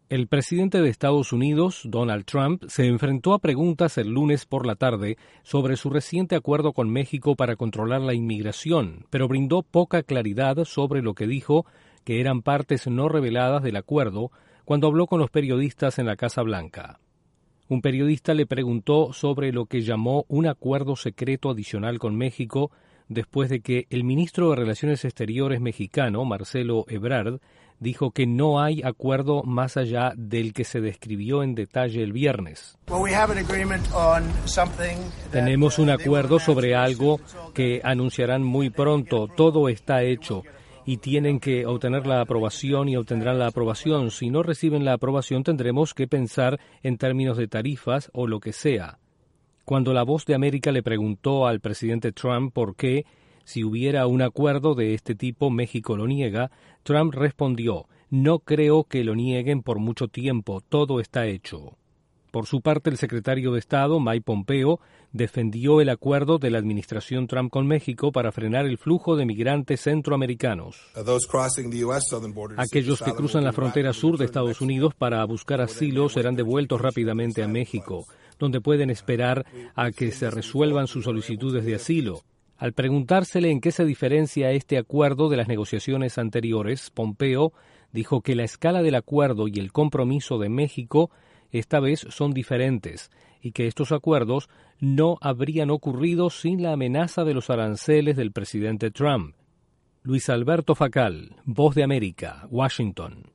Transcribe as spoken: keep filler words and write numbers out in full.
El presidente de Estados Unidos, Donald Trump, se enfrentó a preguntas el lunes por la tarde sobre su reciente acuerdo con México para controlar la inmigración, pero brindó poca claridad sobre lo que dijo que eran partes no reveladas del acuerdo cuando habló con los periodistas en la Casa Blanca. Un periodista le preguntó sobre lo que llamó un acuerdo secreto adicional con México después de que el ministro de Relaciones Exteriores mexicano, Marcelo Ebrard, dijo que no hay acuerdo más allá del que se describió en detalle el viernes. Tenemos un acuerdo sobre algo que anunciarán muy pronto. Todo está hecho y tienen que obtener la aprobación y obtendrán la aprobación. Si no reciben la aprobación, tendremos que pensar en términos de tarifas o lo que sea. Cuando La Voz de América le preguntó al presidente Trump por qué, si hubiera un acuerdo de este tipo, México lo niega, Trump respondió: «No creo que lo nieguen por mucho tiempo, todo está hecho». Por su parte, el secretario de Estado, Mike Pompeo, defendió el acuerdo de la administración Trump con México para frenar el flujo de migrantes centroamericanos. Aquellos que cruzan la frontera sur de Estados Unidos para buscar asilo serán devueltos rápidamente a México, donde pueden esperar a que se resuelvan sus solicitudes de asilo. Al preguntársele en qué se diferencia este acuerdo de las negociaciones anteriores, Pompeo dijo que la escala del acuerdo y el compromiso de México esta vez son diferentes y que estos acuerdos no habrían ocurrido sin la amenaza de los aranceles del presidente Trump. Luis Alberto Facal, Voz de América, Washington.